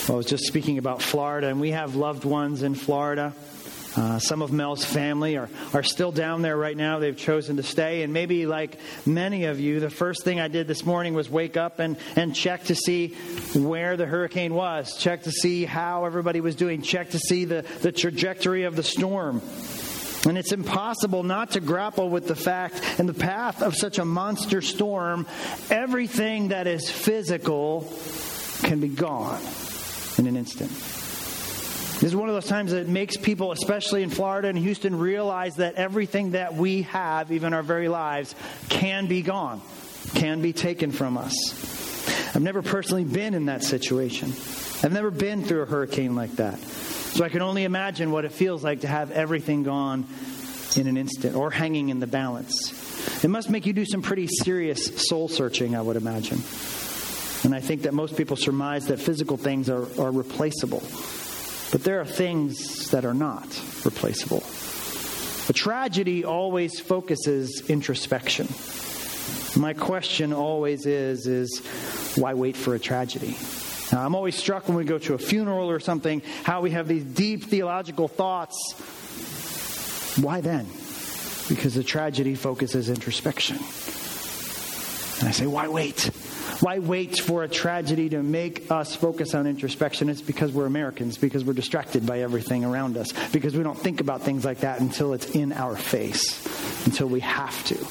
I was just speaking about Florida, and we have loved ones in Florida. Some of Mel's family are still down there right now. They've chosen to stay. And maybe like many of you, the first thing I did this morning was wake up and check to see where the hurricane was. Check to see how everybody was doing. Check to see the trajectory of the storm. And it's impossible not to grapple with the fact in the path of such a monster storm, everything that is physical can be gone in an instant. This is one of those times that makes people, especially in Florida and Houston, realize that everything that we have, even our very lives, can be gone, can be taken from us. I've never personally been in that situation. I've never been through a hurricane like that. So I can only imagine what it feels like to have everything gone in an instant or hanging in the balance. It must make you do some pretty serious soul searching, I would imagine. And I think that most people surmise that physical things are replaceable. But there are things that are not replaceable. A tragedy always focuses introspection. My question always is why wait for a tragedy? Now, I'm always struck when we go to a funeral or something, how we have these deep theological thoughts. Why then? Because the tragedy focuses introspection. And I say, why wait? Why wait for a tragedy to make us focus on introspection? It's because we're Americans, because we're distracted by everything around us, because we don't think about things like that until it's in our face, until we have to.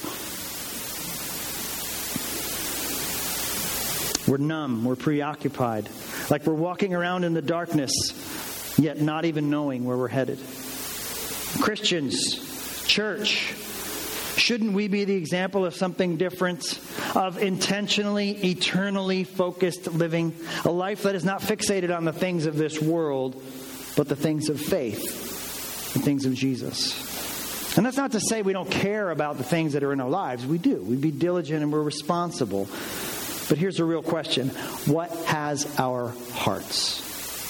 We're numb, we're preoccupied, like we're walking around in the darkness, yet not even knowing where we're headed. Christians, church, shouldn't we be the example of something different, of intentionally, eternally focused living? A life that is not fixated on the things of this world, but the things of faith, the things of Jesus. And that's not to say we don't care about the things that are in our lives. We do. We be diligent and we're responsible. But here's the real question. What has our hearts?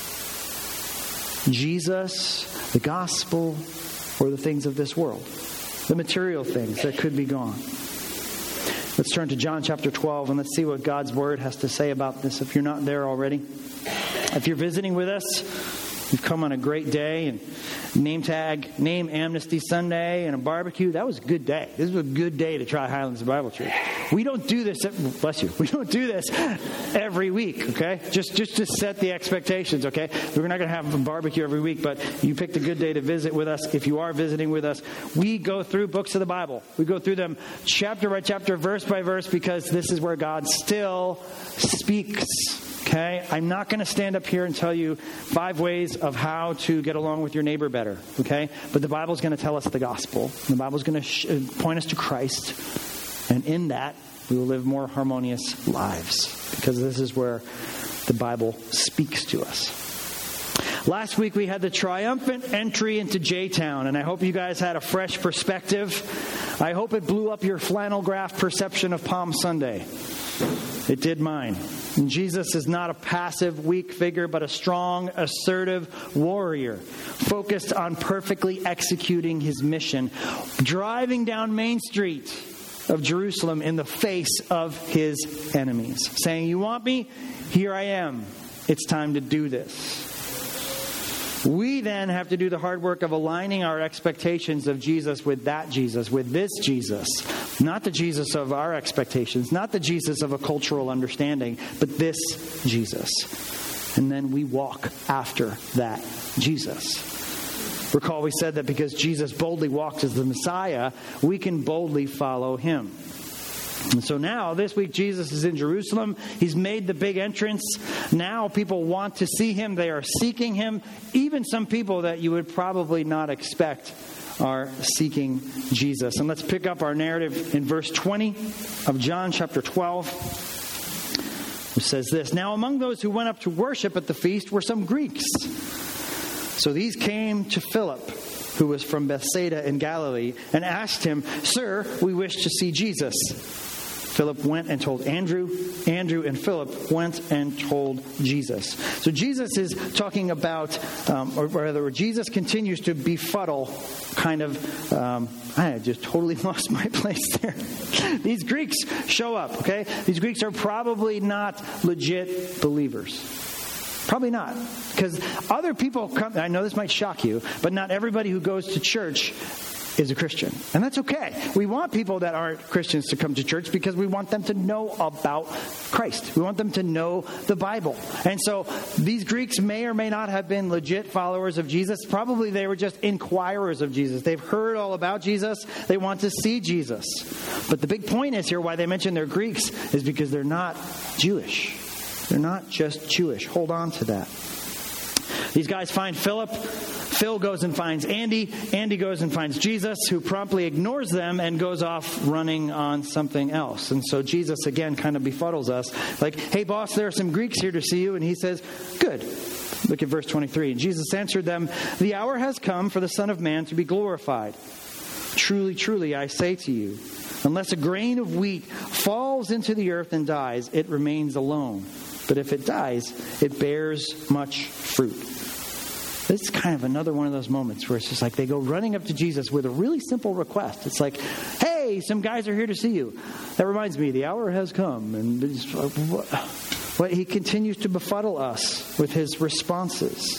Jesus, the gospel, or the things of this world? The material things that could be gone. Let's turn to John chapter 12 and let's see what God's word has to say about this if you're not there already. If you're visiting with us, you've come on a great day and name Amnesty Sunday and a barbecue. That was a good day. This was a good day to try Highlands Bible Church. We don't do this, bless you, we don't do this every week, okay? Just to set the expectations, okay? We're not going to have a barbecue every week, but you picked a good day to visit with us. If you are visiting with us, we go through books of the Bible. We go through them chapter by chapter, verse by verse, because this is where God still speaks. Okay, I'm not going to stand up here and tell you 5 ways of how to get along with your neighbor better. Okay, but the Bible's going to tell us the gospel. The Bible's going to point us to Christ, and in that we will live more harmonious lives because this is where the Bible speaks to us. Last week we had the triumphant entry into J-Town, and I hope you guys had a fresh perspective. I hope it blew up your flannel graph perception of Palm Sunday. It did mine. And Jesus is not a passive, weak figure, but a strong, assertive warrior, focused on perfectly executing his mission, driving down Main Street of Jerusalem in the face of his enemies, saying, "You want me? Here I am. It's time to do this." We then have to do the hard work of aligning our expectations of Jesus with that Jesus, with this Jesus. Not the Jesus of our expectations, not the Jesus of a cultural understanding, but this Jesus. And then we walk after that Jesus. Recall we said that because Jesus boldly walked as the Messiah, we can boldly follow him. And so now, this week, Jesus is in Jerusalem. He's made the big entrance. Now people want to see him. They are seeking him. Even some people that you would probably not expect are seeking Jesus. And let's pick up our narrative in verse 20 of John chapter 12, which says this: "Now among those who went up to worship at the feast were some Greeks. So these came to Philip, who was from Bethsaida in Galilee, and asked him, 'Sir, we wish to see Jesus.' Philip went and told Andrew. Andrew and Philip went and told Jesus." So Jesus is talking about, or rather, Jesus continues to befuddle I just totally lost my place there. These Greeks show up, okay? These Greeks are probably not legit believers. Probably not. Because other people come, I know this might shock you, but not everybody who goes to church is a Christian. And that's okay. We want people that aren't Christians to come to church because we want them to know about Christ. We want them to know the Bible. And so these Greeks may or may not have been legit followers of Jesus. Probably they were just inquirers of Jesus. They've heard all about Jesus. They want to see Jesus. But the big point is here, why they mention they're Greeks, is because they're not Jewish. They're not just Jewish. Hold on to that. These guys find Philip. Phil goes and finds Andy. Andy goes and finds Jesus, who promptly ignores them and goes off running on something else. And so Jesus, again, kind of befuddles us. Like, hey, boss, there are some Greeks here to see you. And he says, good. Look at verse 23. And Jesus answered them, the hour has come for the Son of Man to be glorified. Truly, truly, I say to you, unless a grain of wheat falls into the earth and dies, it remains alone. But if it dies, it bears much fruit. This is kind of another one of those moments where it's just like they go running up to Jesus with a really simple request. It's like, hey, some guys are here to see you. That reminds me, the hour has come. And he continues to befuddle us with his responses.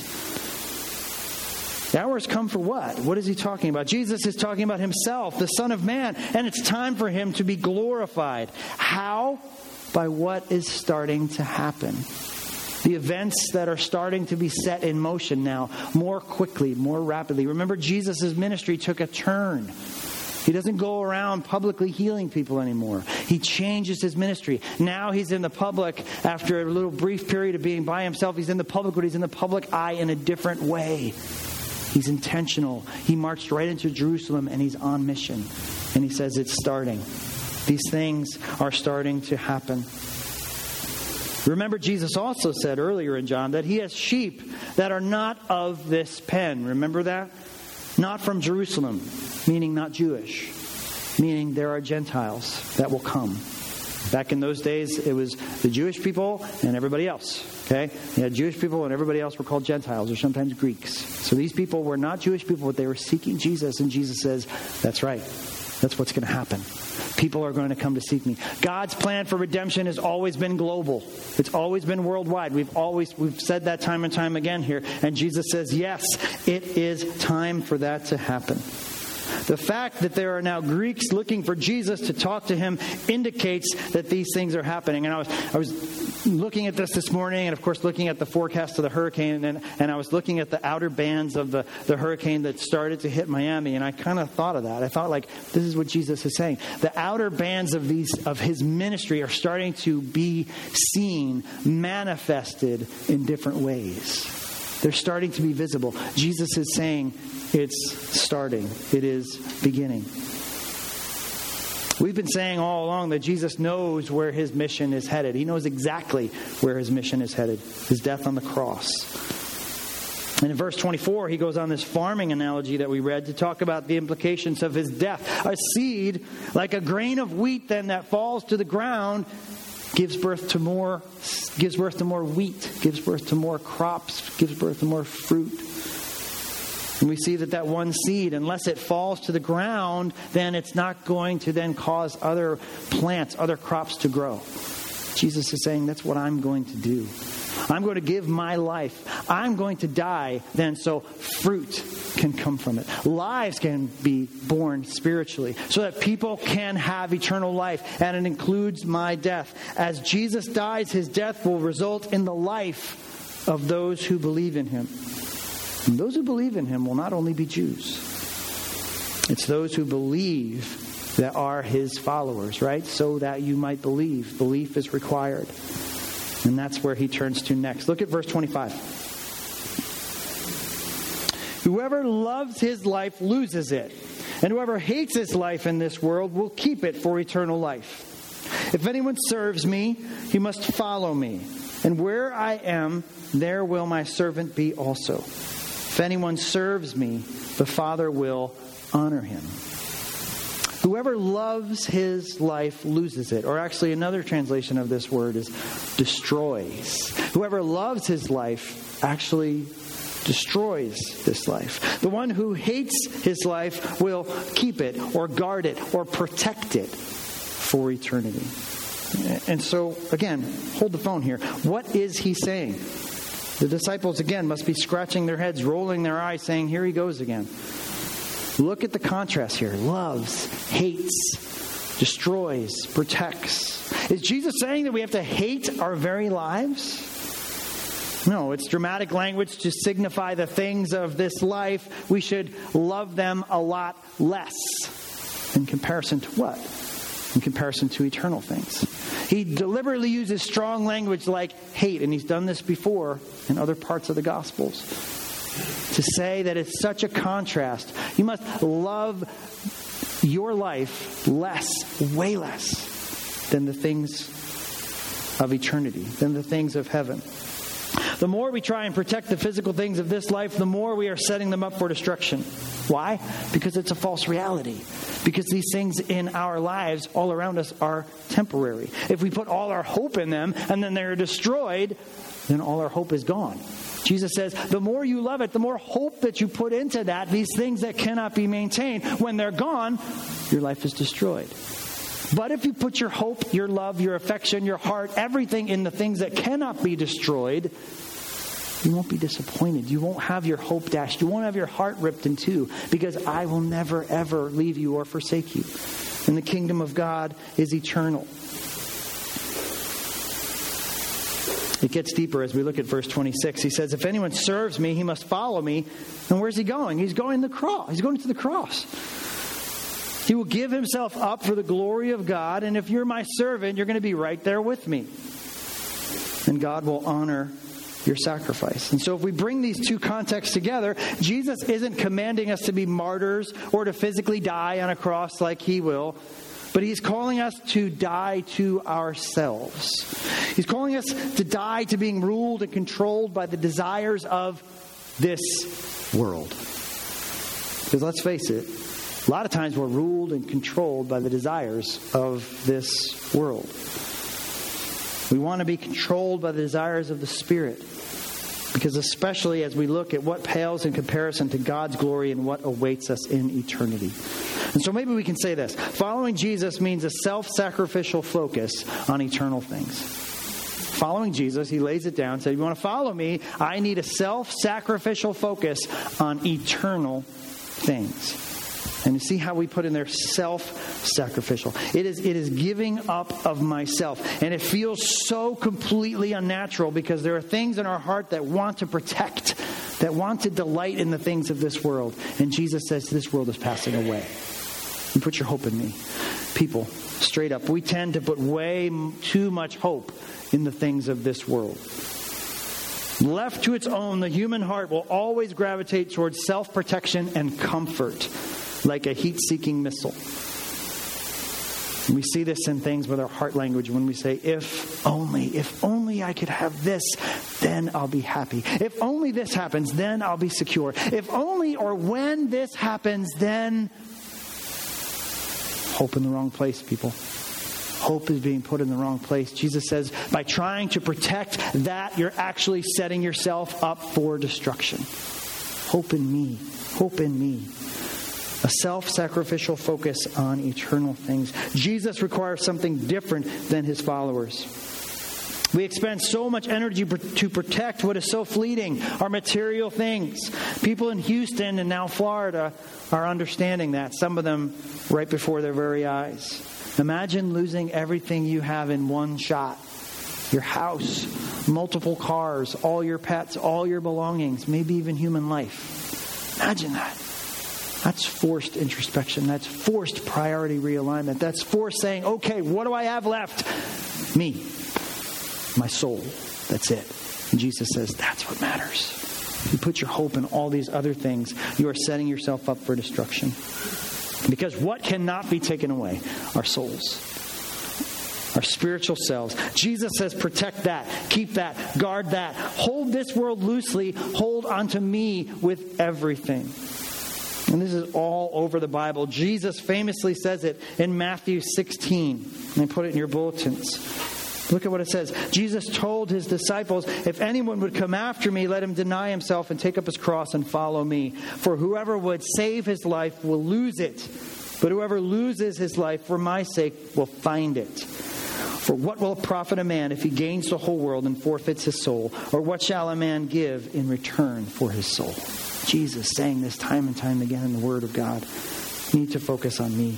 The hour has come for what? What is he talking about? Jesus is talking about himself, the Son of Man, and it's time for him to be glorified. How? By what is starting to happen. The events that are starting to be set in motion now, more quickly, more rapidly. Remember, Jesus' ministry took a turn. He doesn't go around publicly healing people anymore. He changes his ministry. Now he's in the public after a little brief period of being by himself. He's in the public, but he's in the public eye in a different way. He's intentional. He marched right into Jerusalem and he's on mission. And he says it's starting. These things are starting to happen. Remember, Jesus also said earlier in John that he has sheep that are not of this pen. Remember that? Not from Jerusalem, meaning not Jewish, meaning there are Gentiles that will come. Back in those days, it was the Jewish people and everybody else. Okay? You had Jewish people and everybody else were called Gentiles or sometimes Greeks. So these people were not Jewish people, but they were seeking Jesus. And Jesus says, that's right. That's what's going to happen. People are going to come to seek me. God's plan for redemption has always been global. It's always been worldwide. We've said that time and time again here. And Jesus says, yes, it is time for that to happen. The fact that there are now Greeks looking for Jesus to talk to him indicates that these things are happening. And I was looking at this morning, and of course looking at the forecast of the hurricane, and I was looking at the outer bands of the hurricane that started to hit Miami, and I kind of thought of that. I thought, like, this is what Jesus is saying. The outer bands of his ministry are starting to be seen, manifested in different ways. They're starting to be visible. Jesus is saying it's starting. It is beginning. We've been saying all along that Jesus knows where his mission is headed. He knows exactly where his mission is headed. His death on the cross. And in verse 24, he goes on this farming analogy that we read to talk about the implications of his death. A seed, like a grain of wheat then that falls to the ground, gives birth to more wheat, gives birth to more crops, gives birth to more fruit. And we see that one seed, unless it falls to the ground, then it's not going to then cause other plants, other crops to grow. Jesus is saying, that's what I'm going to do. I'm going to give my life. I'm going to die then so fruit can come from it. Lives can be born spiritually so that people can have eternal life. And it includes my death. As Jesus dies, his death will result in the life of those who believe in him. And those who believe in him will not only be Jews. It's those who believe that are his followers, right? So that you might believe. Belief is required. And that's where he turns to next. Look at verse 25. Whoever loves his life loses it. And whoever hates his life in this world will keep it for eternal life. If anyone serves me, he must follow me. And where I am, there will my servant be also. If anyone serves me, the Father will honor him. Whoever loves his life loses it. Or actually, another translation of this word is destroys. Whoever loves his life actually destroys this life. The one who hates his life will keep it or guard it or protect it for eternity. And so, again, hold the phone here. What is he saying? The disciples, again, must be scratching their heads, rolling their eyes, saying, here he goes again. Look at the contrast here. Loves, hates, destroys, protects. Is Jesus saying that we have to hate our very lives? No, it's dramatic language to signify the things of this life. We should love them a lot less. In comparison to what? In comparison to eternal things. He deliberately uses strong language like hate, and he's done this before in other parts of the Gospels, to say that it's such a contrast. You must love your life less, way less, than the things of eternity, than the things of heaven. The more we try and protect the physical things of this life, the more we are setting them up for destruction. Why? Because it's a false reality. Because these things in our lives all around us are temporary. If we put all our hope in them and then they're destroyed, then all our hope is gone. Jesus says, the more you love it, the more hope that you put into that, these things that cannot be maintained, when they're gone, your life is destroyed. But if you put your hope, your love, your affection, your heart, everything in the things that cannot be destroyed, you won't be disappointed. You won't have your hope dashed. You won't have your heart ripped in two, because I will never, ever leave you or forsake you. And the kingdom of God is eternal. It gets deeper as we look at verse 26. He says, if anyone serves me, he must follow me. And where's he going? He's going to the cross. He's going to the cross. He will give himself up for the glory of God. And if you're my servant, you're going to be right there with me. And God will honor your sacrifice. And so if we bring these two contexts together, Jesus isn't commanding us to be martyrs or to physically die on a cross like he will. But he's calling us to die to ourselves. He's calling us to die to being ruled and controlled by the desires of this world. Because let's face it, a lot of times we're ruled and controlled by the desires of this world. We want to be controlled by the desires of the Spirit. Because especially as we look at what pales in comparison to God's glory and what awaits us in eternity. And so maybe we can say this. Following Jesus means a self-sacrificial focus on eternal things. Following Jesus, he lays it down and said, if you want to follow me, I need a self-sacrificial focus on eternal things. And you see how we put in there self-sacrificial. It is giving up of myself. And it feels so completely unnatural because there are things in our heart that want to protect, that want to delight in the things of this world. And Jesus says, this world is passing away. You put your hope in me. People, straight up, we tend to put way too much hope in the things of this world. Left to its own, the human heart will always gravitate towards self-protection and comfort, like a heat-seeking missile. And we see this in things with our heart language when we say, if only I could have this, then I'll be happy. If only this happens, then I'll be secure. If only or when this happens, then... Hope in the wrong place, people. Hope is being put in the wrong place. Jesus says, by trying to protect that, you're actually setting yourself up for destruction. Hope in me. Hope in me. A self-sacrificial focus on eternal things. Jesus requires something different than his followers. We expend so much energy to protect what is so fleeting, our material things. People in Houston and now Florida are understanding that, some of them right before their very eyes. Imagine losing everything you have in one shot. Your house, multiple cars, all your pets, all your belongings, maybe even human life. Imagine that. That's forced introspection. That's forced priority realignment. That's forced saying, okay, what do I have left? Me. My soul. That's it. And Jesus says, that's what matters. You put your hope in all these other things, you are setting yourself up for destruction. Because what cannot be taken away? Our souls. Our spiritual selves. Jesus says, protect that, keep that, guard that. Hold this world loosely. Hold onto me with everything. And this is all over the Bible. Jesus famously says it in Matthew 16. And I put it in your bulletins. Look at what it says. Jesus told his disciples, if anyone would come after me, let him deny himself and take up his cross and follow me. For whoever would save his life will lose it. But whoever loses his life for my sake will find it. For what will it profit a man if he gains the whole world and forfeits his soul? Or what shall a man give in return for his soul? Jesus saying this time and time again in the Word of God. You need to focus on me.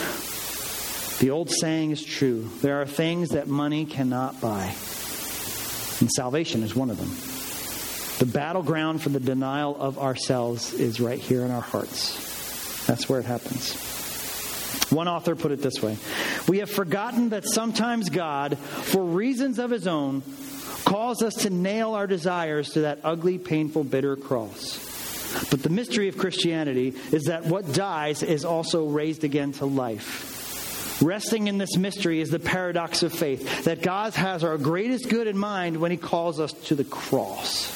The old saying is true. There are things that money cannot buy. And salvation is one of them. The battleground for the denial of ourselves is right here in our hearts. That's where it happens. One author put it this way: we have forgotten that sometimes God, for reasons of his own, calls us to nail our desires to that ugly, painful, bitter cross. But the mystery of Christianity is that what dies is also raised again to life. Resting in this mystery is the paradox of faith, that God has our greatest good in mind when he calls us to the cross.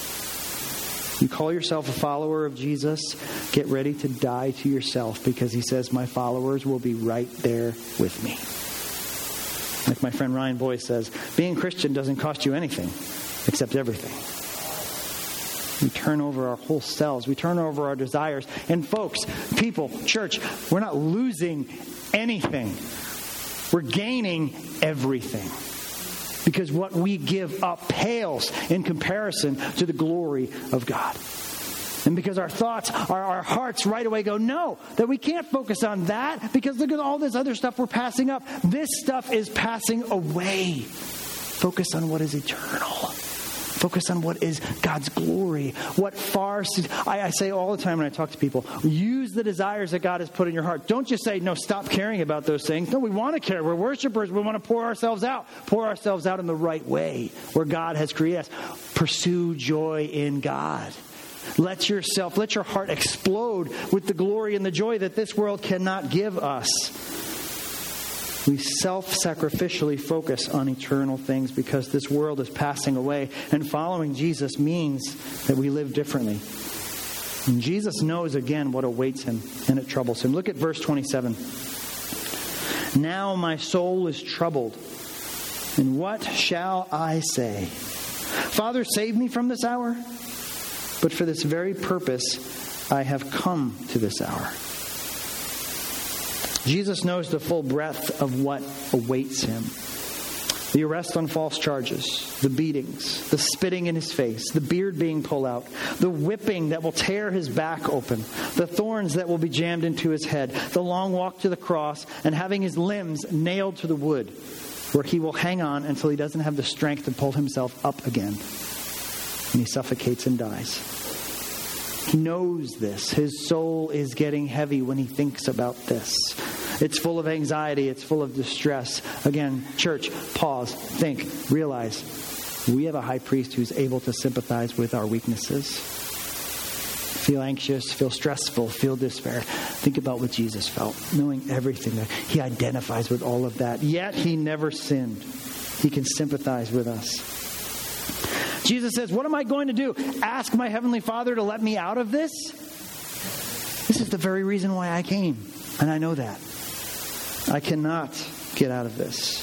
You call yourself a follower of Jesus, get ready to die to yourself, because he says, my followers will be right there with me. Like my friend Ryan Boyce says, being Christian doesn't cost you anything except everything. We turn over our whole selves. We turn over our desires. And folks, people, church, we're not losing anything. We're gaining everything. Because what we give up pales in comparison to the glory of God. And because our thoughts, our hearts right away go, no, that we can't focus on that, because look at all this other stuff we're passing up. This stuff is passing away. Focus on what is eternal. Focus on what is God's glory. I say all the time when I talk to people, use the desires that God has put in your heart. Don't just say, no, stop caring about those things. No, we want to care. We're worshipers. We want to pour ourselves out in the right way where God has created us. Pursue joy in God. Let your heart explode with the glory and the joy that this world cannot give us. We self-sacrificially focus on eternal things because this world is passing away, and following Jesus means that we live differently. And Jesus knows again what awaits him, and it troubles him. Look at verse 27. Now my soul is troubled, and what shall I say? Father, save me from this hour. But for this very purpose I have come to this hour. Jesus knows the full breadth of what awaits him. The arrest on false charges, the beatings, the spitting in his face, the beard being pulled out, the whipping that will tear his back open, the thorns that will be jammed into his head, the long walk to the cross, and having his limbs nailed to the wood, where he will hang on until he doesn't have the strength to pull himself up again. And he suffocates and dies. He knows this. His soul is getting heavy when he thinks about this. It's full of anxiety. It's full of distress. Again, church, pause, think, realize we have a high priest who's able to sympathize with our weaknesses. Feel anxious, feel stressful, feel despair. Think about what Jesus felt, knowing everything that he identifies with all of that. Yet he never sinned. He can sympathize with us. Jesus says, what am I going to do? Ask my heavenly Father to let me out of this? This is the very reason why I came. And I know that. I cannot get out of this.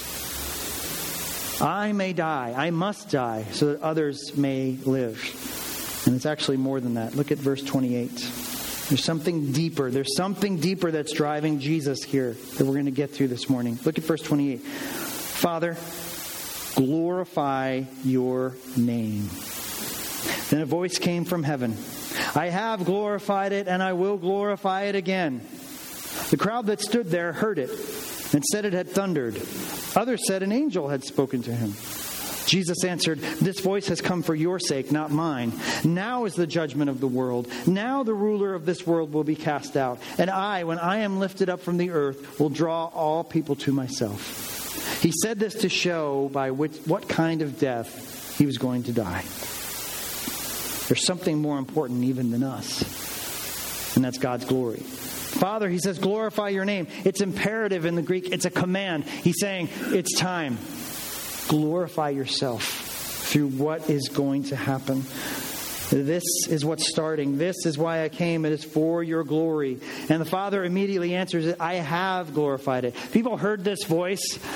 I may die. I must die so that others may live. And it's actually more than that. Look at verse 28. There's something deeper. There's something deeper that's driving Jesus here that we're going to get through this morning. Look at verse 28. Father, glorify your name. Then a voice came from heaven. I have glorified it, and I will glorify it again. The crowd that stood there heard it and said it had thundered. Others said an angel had spoken to him. Jesus answered, this voice has come for your sake, not mine. Now is the judgment of the world. Now the ruler of this world will be cast out. And I, when I am lifted up from the earth, will draw all people to myself. He said this to show by what kind of death he was going to die. There's something more important even than us, and that's God's glory. Father, he says, glorify your name. It's imperative in the Greek. It's a command. He's saying, it's time. Glorify yourself through what is going to happen. This is what's starting. This is why I came. It is for your glory. And the Father immediately answers it, I have glorified it. People heard this voice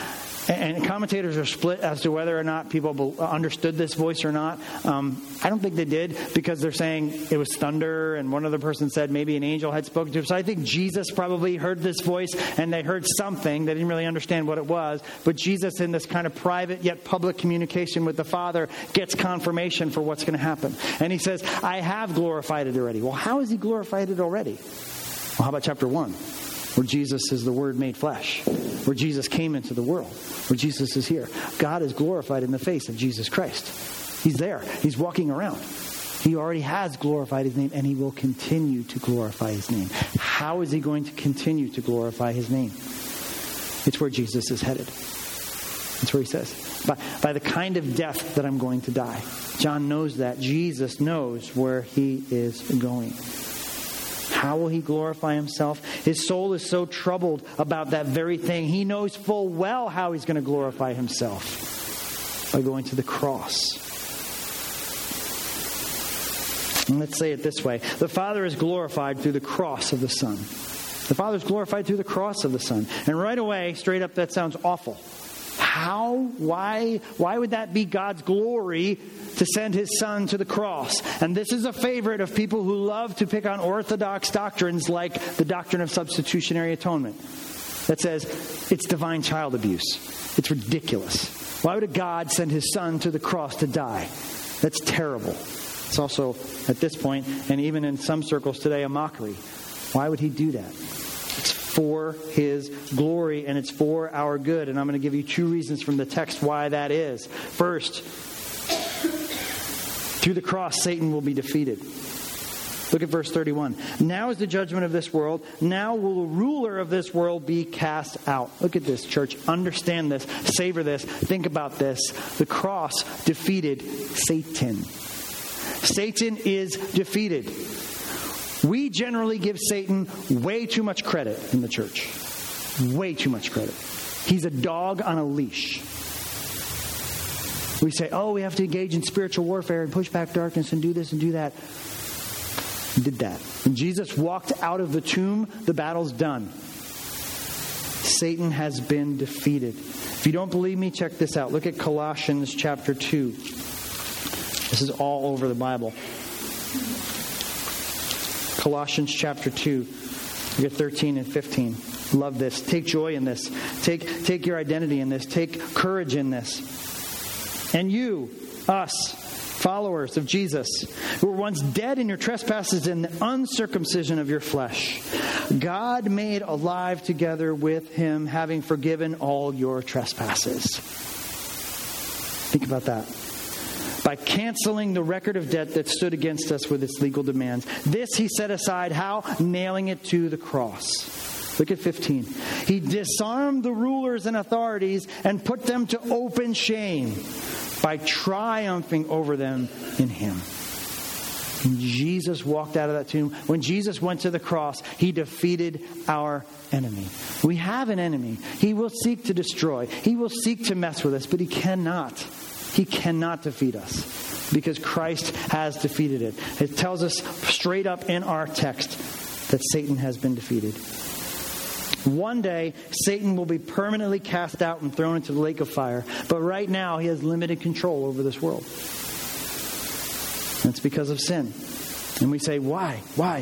And commentators are split as to whether or not people understood this voice or not. I don't think they did, because they're saying it was thunder, and one other person said maybe an angel had spoken to him. So I think Jesus probably heard this voice, and they heard something. They didn't really understand what it was. But Jesus, in this kind of private yet public communication with the Father, gets confirmation for what's going to happen. And he says, I have glorified it already. Well, how has he glorified it already? Well, how about chapter 1? Where Jesus is the Word made flesh, where Jesus came into the world, where Jesus is here. God is glorified in the face of Jesus Christ. He's there. He's walking around. He already has glorified his name, and he will continue to glorify his name. How is he going to continue to glorify his name? It's where Jesus is headed. That's where he says, by the kind of death that I'm going to die. John knows that. Jesus knows where he is going. How will he glorify himself? His soul is so troubled about that very thing. He knows full well how he's going to glorify himself, by going to the cross. And let's say it this way. The Father is glorified through the cross of the Son. The Father is glorified through the cross of the Son. And right away, straight up, that sounds awful. How? Why would that be God's glory to send his Son to the cross? And this is a favorite of people who love to pick on orthodox doctrines like the doctrine of substitutionary atonement that says it's divine child abuse. It's ridiculous. Why would a God send his Son to the cross to die? That's terrible. It's also, at this point, and even in some circles today, a mockery. Why would he do that? It's for his glory, and it's for our good. And I'm going to give you 2 reasons from the text why that is. First, through the cross, Satan will be defeated. Look at verse 31. Now is the judgment of this world. Now will the ruler of this world be cast out. Look at this, church. Understand this. Savor this. Think about this. The cross defeated Satan. Satan is defeated. We generally give Satan way too much credit in the church. Way too much credit. He's a dog on a leash. We say, we have to engage in spiritual warfare and push back darkness and do this and do that. He did that. When Jesus walked out of the tomb, the battle's done. Satan has been defeated. If you don't believe me, check this out. Look at Colossians chapter 2. This is all over the Bible. Colossians chapter 2, look at 13 and 15. Love this. Take joy in this. Take your identity in this. Take courage in this. And you, us, followers of Jesus, who were once dead in your trespasses and the uncircumcision of your flesh, God made alive together with him, having forgiven all your trespasses. Think about that. By canceling the record of debt that stood against us with its legal demands. This he set aside. How? Nailing it to the cross. Look at 15. He disarmed the rulers and authorities and put them to open shame by triumphing over them in him. When Jesus walked out of that tomb, when Jesus went to the cross, he defeated our enemy. We have an enemy. He will seek to destroy. He will seek to mess with us, but he cannot. He cannot defeat us because Christ has defeated it. It tells us straight up in our text that Satan has been defeated. One day, Satan will be permanently cast out and thrown into the lake of fire. But right now, he has limited control over this world. And it's because of sin. And we say, why?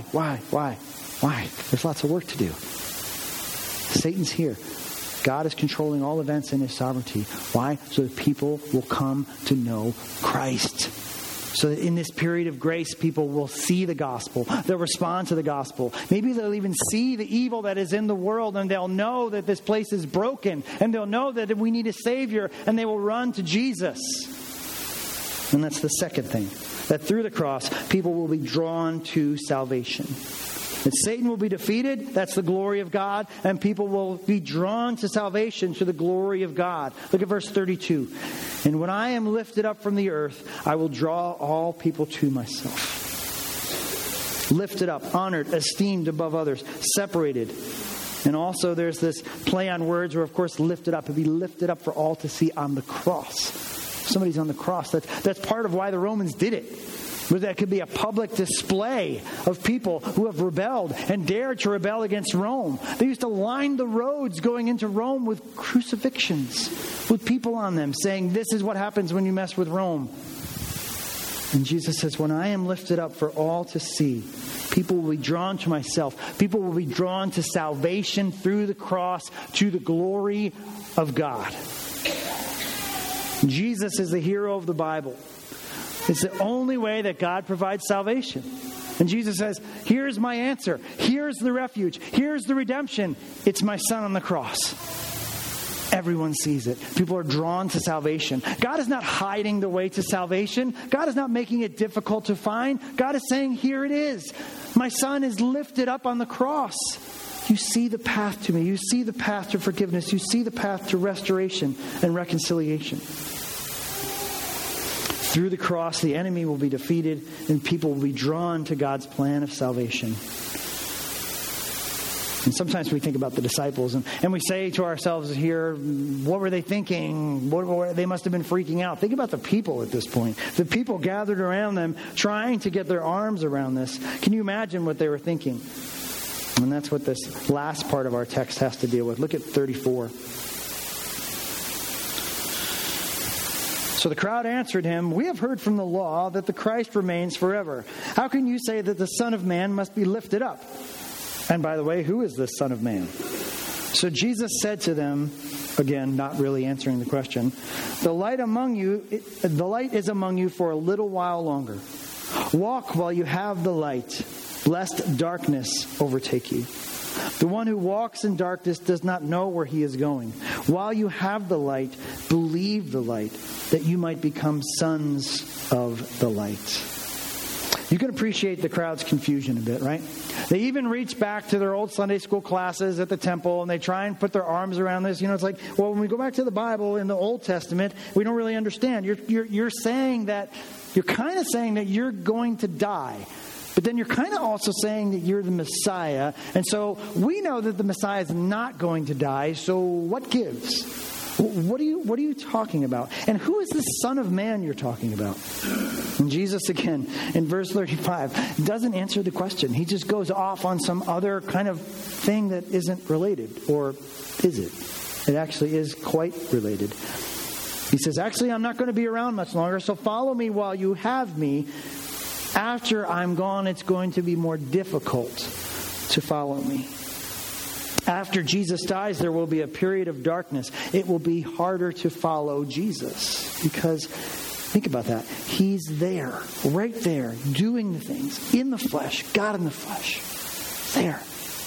There's lots of work to do. Satan's here. God is controlling all events in his sovereignty. Why? So that people will come to know Christ. So that in this period of grace, people will see the gospel. They'll respond to the gospel. Maybe they'll even see the evil that is in the world, and they'll know that this place is broken. And they'll know that we need a Savior, and they will run to Jesus. And that's the second thing. That through the cross, people will be drawn to salvation. That Satan will be defeated, that's the glory of God, and people will be drawn to salvation, to the glory of God. Look at verse 32. And when I am lifted up from the earth, I will draw all people to myself. Lifted up, honored, esteemed above others, separated. And also there's this play on words where, of course, lifted up. It'll be lifted up for all to see on the cross. Somebody's on the cross. That's part of why the Romans did it. But that could be a public display of people who have rebelled and dared to rebel against Rome. They used to line the roads going into Rome with crucifixions, with people on them saying, this is what happens when you mess with Rome. And Jesus says, when I am lifted up for all to see, people will be drawn to myself. People will be drawn to salvation through the cross, to the glory of God. Jesus is the hero of the Bible. It's the only way that God provides salvation. And Jesus says, here's my answer. Here's the refuge. Here's the redemption. It's my Son on the cross. Everyone sees it. People are drawn to salvation. God is not hiding the way to salvation. God is not making it difficult to find. God is saying, here it is. My Son is lifted up on the cross. You see the path to me. You see the path to forgiveness. You see the path to restoration and reconciliation. Through the cross, the enemy will be defeated and people will be drawn to God's plan of salvation. And sometimes we think about the disciples and we say to ourselves here, what were they thinking? They must have been freaking out. Think about the people at this point. The people gathered around them trying to get their arms around this. Can you imagine what they were thinking? And that's what this last part of our text has to deal with. Look at 34. So the crowd answered him, we have heard from the law that the Christ remains forever. How can you say that the Son of Man must be lifted up? And by the way, who is this Son of Man? So Jesus said to them, again, not really answering the question, the light is among you for a little while longer. Walk while you have the light, lest darkness overtake you. The one who walks in darkness does not know where he is going. While you have the light, believe the light, that you might become sons of the light. You can appreciate the crowd's confusion a bit, right? They even reach back to their old Sunday school classes at the temple and they try and put their arms around this. You know, it's like, well, when we go back to the Bible in the Old Testament, we don't really understand. You're saying that, you're kind of saying that you're going to die. But then you're kind of also saying that you're the Messiah. And so we know that the Messiah is not going to die. So what gives? What are you talking about? And who is this Son of Man you're talking about? And Jesus, again, in verse 35, doesn't answer the question. He just goes off on some other kind of thing that isn't related. Or is it? It actually is quite related. He says, actually, I'm not going to be around much longer, so follow me while you have me. After I'm gone, it's going to be more difficult to follow me. After Jesus dies, there will be a period of darkness. It will be harder to follow Jesus because, think about that. He's there, right there, doing the things in the flesh, God in the flesh. There.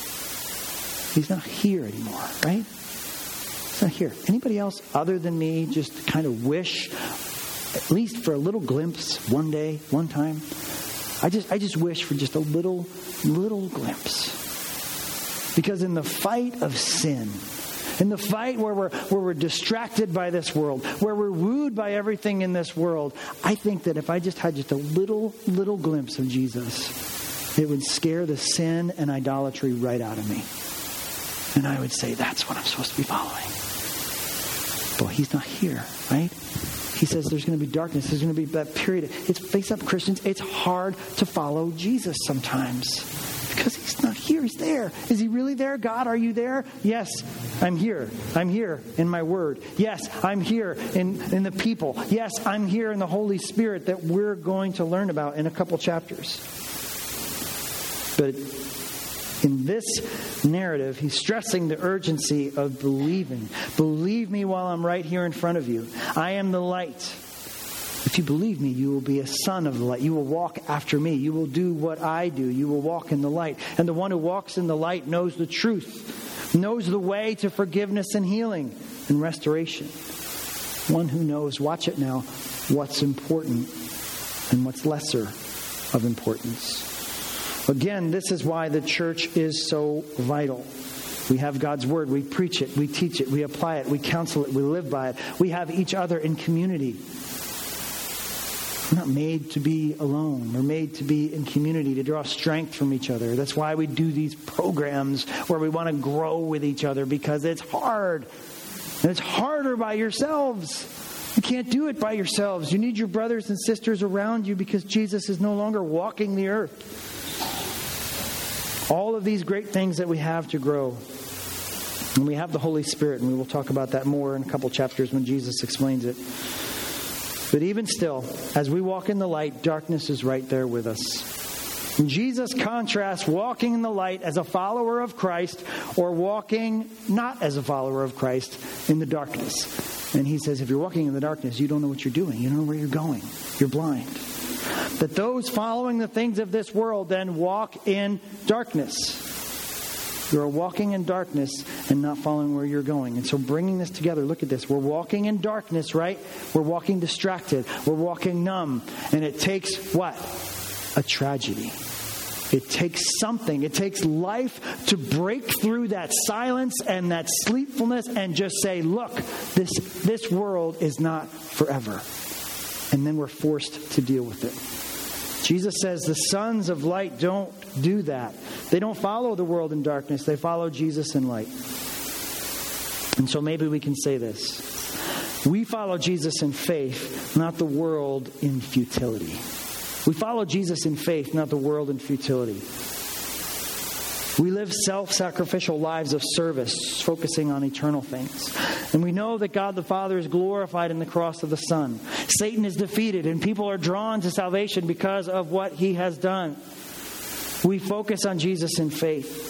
He's not here anymore, right? He's not here. Anybody else other than me just kind of wish, at least for a little glimpse, one day, one time? I just wish for just a little glimpse. Because in the fight of sin, in the fight where we're distracted by this world, where we're wooed by everything in this world, I think that if I just had just a little glimpse of Jesus, it would scare the sin and idolatry right out of me. And I would say, that's what I'm supposed to be following. But he's not here, right? He says there's going to be darkness. There's going to be that period. It's face up, Christians. It's hard to follow Jesus sometimes because he's not here. He's there. Is he really there? God, are you there? Yes, I'm here. I'm here in my word. Yes, I'm here in the people. Yes, I'm here in the Holy Spirit that we're going to learn about in a couple chapters. But in this narrative, he's stressing the urgency of believing. Believe me while I'm right here in front of you. I am the light. If you believe me, you will be a son of the light. You will walk after me. You will do what I do. You will walk in the light. And the one who walks in the light knows the truth, knows the way to forgiveness and healing and restoration. One who knows, watch it now, what's important and what's lesser of importance. Again, this is why the church is so vital. We have God's word. We preach it. We teach it. We apply it. We counsel it. We live by it. We have each other in community. We're not made to be alone. We're made to be in community, to draw strength from each other. That's why we do these programs where we want to grow with each other, because it's hard. And it's harder by yourselves. You can't do it by yourselves. You need your brothers and sisters around you because Jesus is no longer walking the earth. All of these great things that we have to grow. And we have the Holy Spirit, and we will talk about that more in a couple chapters when Jesus explains it. But even still, as we walk in the light, darkness is right there with us. And Jesus contrasts walking in the light as a follower of Christ or walking not as a follower of Christ in the darkness. And he says, if you're walking in the darkness, you don't know what you're doing. You don't know where you're going. You're blind. But those following the things of this world then walk in darkness. You're walking in darkness and not following where you're going. And so bringing this together, look at this. We're walking in darkness, right? We're walking distracted. We're walking numb. And it takes what? A tragedy. It takes something. It takes life to break through that silence and that sleepfulness and just say, look, this world is not forever. And then we're forced to deal with it. Jesus says the sons of light don't do that. They don't follow the world in darkness. They follow Jesus in light. And so maybe we can say this. We follow Jesus in faith, not the world in futility. We follow Jesus in faith, not the world in futility. We live self-sacrificial lives of service, focusing on eternal things. And we know that God the Father is glorified in the cross of the Son. Satan is defeated, and people are drawn to salvation because of what he has done. We focus on Jesus in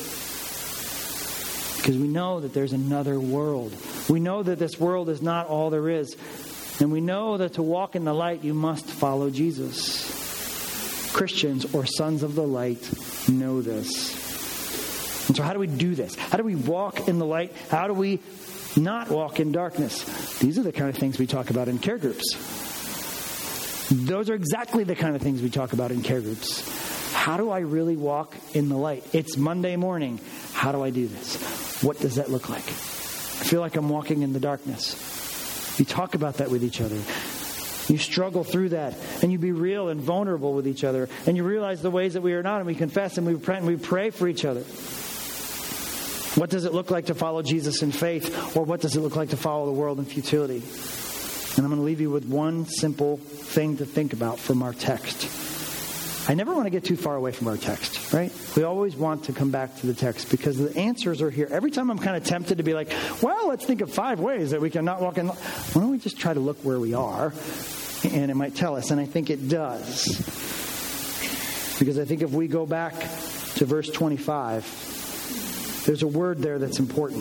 faith because we know that there's another world. We know that this world is not all there is. And we know that to walk in the light, you must follow Jesus. Christians or sons of the light know this. And so how do we do this? How do we walk in the light? How do we not walk in darkness? These are the kind of things we talk about in care groups. Those are exactly the kind of things we talk about in care groups. How do I really walk in the light? It's Monday morning. How do I do this? What does that look like? I feel like I'm walking in the darkness. You talk about that with each other. You struggle through that, and you be real and vulnerable with each other, and you realize the ways that we are not, and we confess and we repent and we pray for each other. What does it look like to follow Jesus in faith, or what does it look like to follow the world in futility? And I'm going to leave you with one simple thing to think about from our text. I never want to get too far away from our text, right? We always want to come back to the text because the answers are here. Every time I'm kind of tempted to be like, well, let's think of 5 ways that we can not walk in. Why don't we just try to look where we are? And it might tell us, and I think it does. Because I think if we go back to verse 25, there's a word there that's important.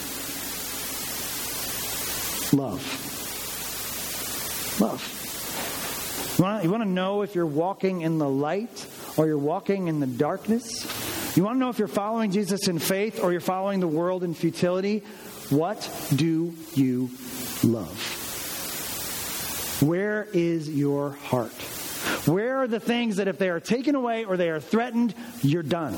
Love. Love. You want to know if you're walking in the light or you're walking in the darkness? You want to know if you're following Jesus in faith or you're following the world in futility? What do you love? Where is your heart? Where are the things that if they are taken away or they are threatened, you're done?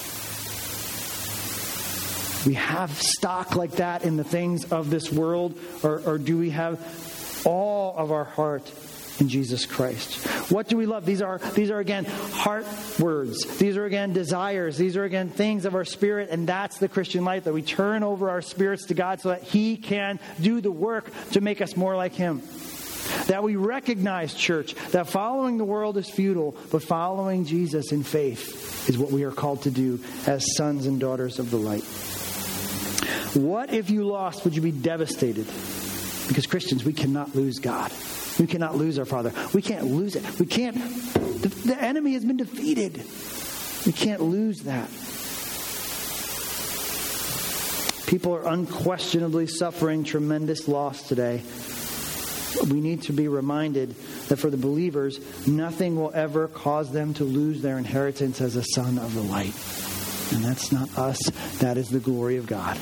We have stock like that in the things of this world, or do we have all of our heart in Jesus Christ? What do we love? These are again heart words. These are again desires. These are again things of our spirit, and that's the Christian life, that we turn over our spirits to God so that He can do the work to make us more like Him. That we recognize, church, that following the world is futile, but following Jesus in faith is what we are called to do as sons and daughters of the light. What if you lost? Would you be devastated? Because Christians, we cannot lose God. We cannot lose our Father. We can't lose it. We can't. The enemy has been defeated. We can't lose that. People are unquestionably suffering tremendous loss today. We need to be reminded that for the believers, nothing will ever cause them to lose their inheritance as a son of the light. And that's not us. That is the glory of God.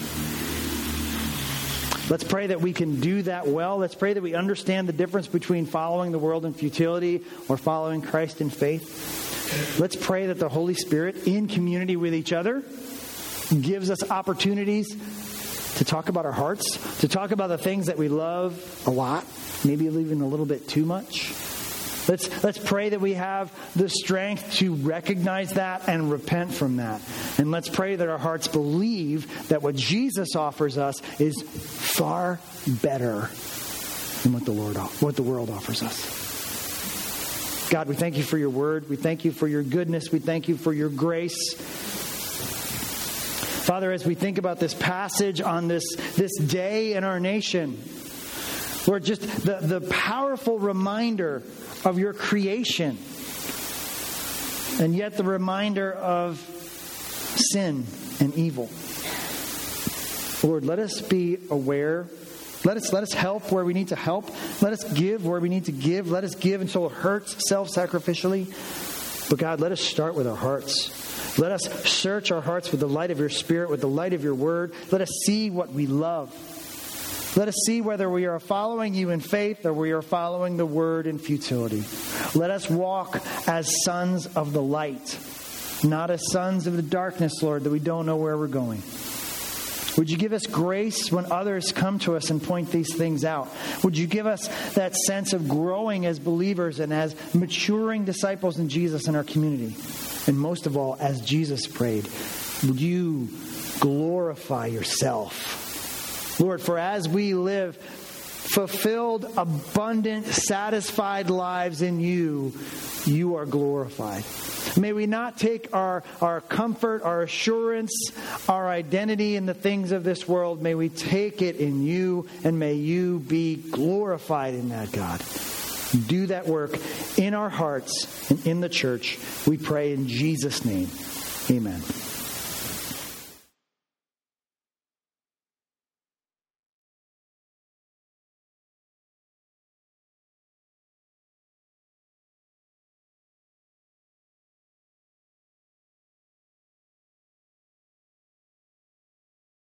Let's pray that we can do that well. Let's pray that we understand the difference between following the world in futility or following Christ in faith. Let's pray that the Holy Spirit, in community with each other, gives us opportunities to talk about our hearts, to talk about the things that we love a lot, maybe even a little bit too much. Let's pray that we have the strength to recognize that and repent from that. And let's pray that our hearts believe that what Jesus offers us is far better than what the world offers us. God, we thank you for your word. We thank you for your goodness. We thank you for your grace. Father, as we think about this passage on this day in our nation, Lord, just the powerful reminder of your creation, and yet the reminder of sin and evil. Lord, let us be aware. Let us help where we need to help. Let us give where we need to give. Let us give until it hurts self-sacrificially. But God, let us start with our hearts. Let us search our hearts with the light of your Spirit, with the light of your word. Let us see what we love. Let us see whether we are following you in faith or we are following the word in futility. Let us walk as sons of the light, not as sons of the darkness, Lord, that we don't know where we're going. Would you give us grace when others come to us and point these things out? Would you give us that sense of growing as believers and as maturing disciples in Jesus in our community? And most of all, as Jesus prayed, would you glorify yourself? Lord, for as we live fulfilled, abundant, satisfied lives in you, you are glorified. May we not take our comfort, our assurance, our identity in the things of this world. May we take it in you, and may you be glorified in that, God. Do that work in our hearts and in the church. We pray in Jesus' name. Amen.